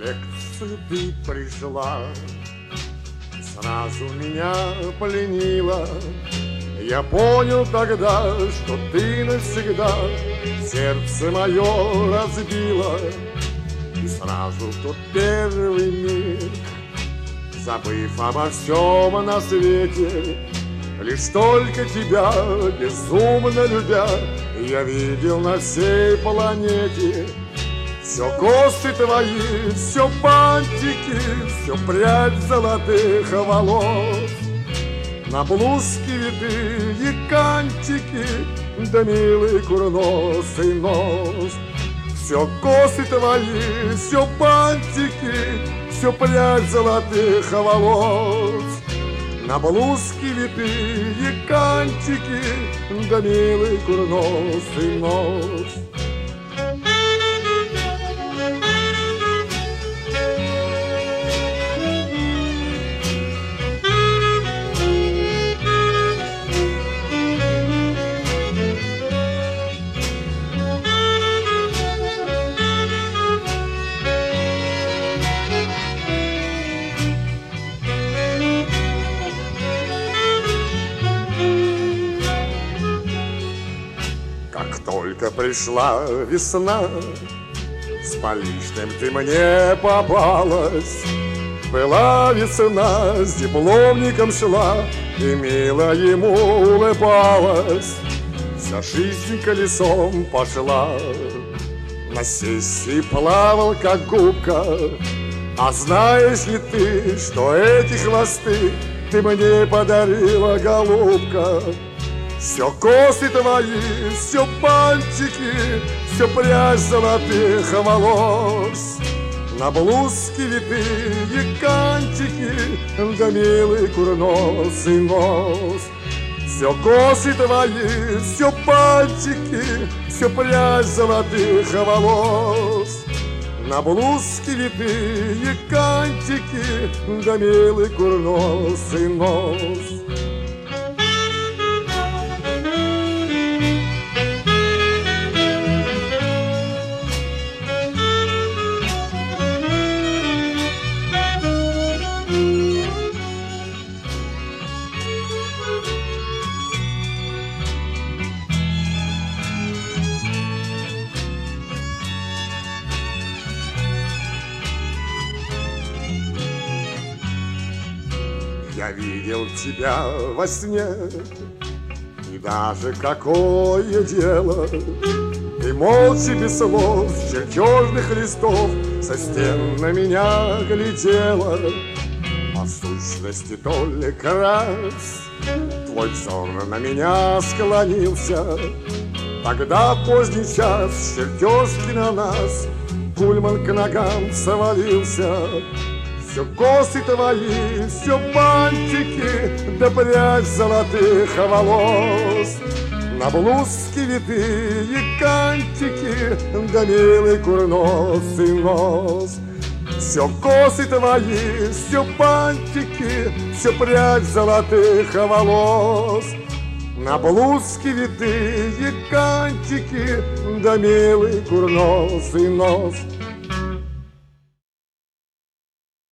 лекцию ты пришла, сразу меня пленила. Я понял тогда, что ты навсегда сердце мое разбила. И сразу в тот первый миг, забыв обо всем на свете, лишь только тебя, безумно любя, я видел на всей планете. Все косы твои, все бантики, все прядь золотых волос, на блузке витые кантики, да милый курносый нос. Все косы твои, все бантики, все прядь золотых волос, на блузке витые кантики, да милый курносый нос. Как только пришла весна, с поличным ты мне попалась. Была весна, с дипломником шла, и мило ему улыбалась. Вся жизнь колесом пошла, на сессии плавал, как губка. А знаешь ли ты, что эти хвосты ты мне подарила, голубка? Все косы твои, все пальчики, все прядь золотых волос, на блузке витые кантики, да милый курносый нос. Все косы твои, все пальчики, все прядь золотых волос, на блузке витые кантики, да милый курносый нос. Я видел тебя во сне, и даже какое дело, ты молча без слов с чертежных листов со стен на меня глядела. По сущности только раз твой взор на меня склонился. Тогда в поздний час с чертежки на нас пульман к ногам свалился. Все косы твои, все бантики, да прядь золотых волос, на блузке витые кантики, да милый курносый нос. Все косы твои, все бантики, все прядь золотых волос, на блузке витые кантики, да милый курносый нос.